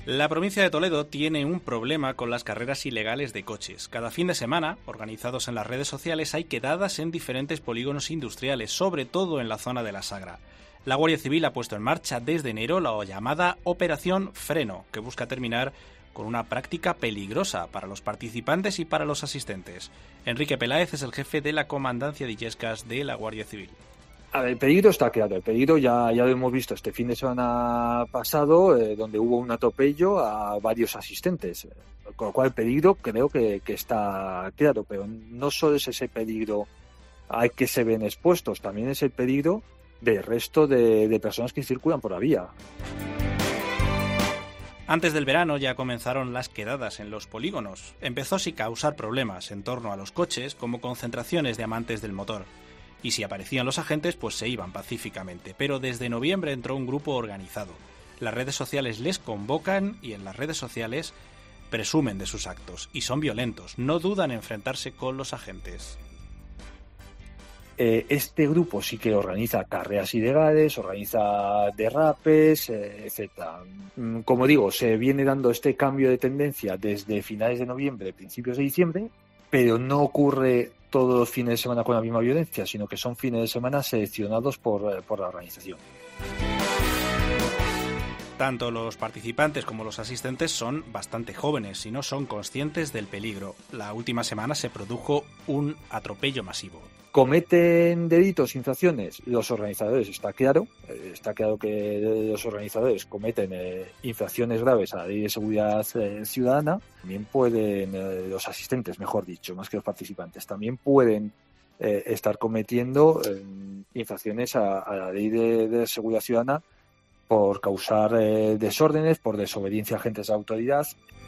La provincia de Toledo tiene un problema con las carreras ilegales de coches. Cada fin de semana, organizados en las redes sociales, hay quedadas en diferentes polígonos industriales, sobre todo en la zona de la Sagra. La Guardia Civil ha puesto en marcha desde enero la llamada Operación Freno, que busca terminar con una práctica peligrosa para los participantes y para los asistentes. Enrique Peláez es el jefe de la Comandancia de Illescas de la Guardia Civil. A ver, el peligro está claro, el peligro ya lo hemos visto este fin de semana pasado, donde hubo un atropello a varios asistentes, con lo cual el peligro creo que está claro, pero no solo es ese peligro al que se ven expuestos, también es el peligro del resto de personas que circulan por la vía. Antes del verano ya comenzaron las quedadas en los polígonos. Empezó sin causar problemas en torno a los coches, como concentraciones de amantes del motor. Y si aparecían los agentes, pues se iban pacíficamente. Pero desde noviembre entró un grupo organizado. Las redes sociales les convocan y en las redes sociales presumen de sus actos. Y son violentos, no dudan en enfrentarse con los agentes. Este grupo sí que organiza carreras ilegales, organiza derrapes, etcétera. Como digo, se viene dando este cambio de tendencia desde finales de noviembre, principios de diciembre, pero no ocurre todos los fines de semana con la misma violencia, sino que son fines de semana seleccionados por la organización. Tanto los participantes como los asistentes son bastante jóvenes y no son conscientes del peligro. La última semana se produjo un atropello masivo. ¿Cometen delitos, infracciones? Los organizadores, está claro que los organizadores cometen infracciones graves a la ley de seguridad ciudadana. También pueden, los asistentes, mejor dicho, más que los participantes, también pueden estar cometiendo infracciones a la ley de seguridad ciudadana por causar desórdenes, por desobediencia a agentes de autoridad.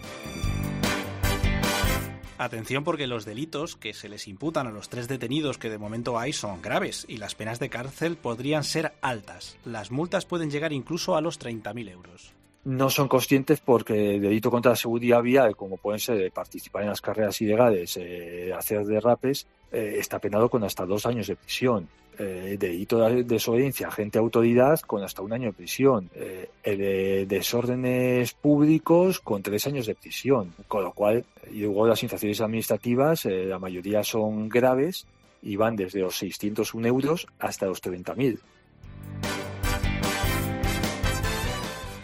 Atención, porque los delitos que se les imputan a los 3 detenidos que de momento hay son graves y las penas de cárcel podrían ser altas. Las multas pueden llegar incluso a los 30.000 euros. No son conscientes porque el delito contra la seguridad vial, como pueden ser participar en las carreras ilegales, hacer derrapes, está penado con hasta 2 años de prisión. Delito de desobediencia a agente de autoridad con hasta 1 año de prisión. De desórdenes públicos con 3 años de prisión. Con lo cual, y luego las infracciones administrativas, la mayoría son graves y van desde los 601 euros hasta los 30.000.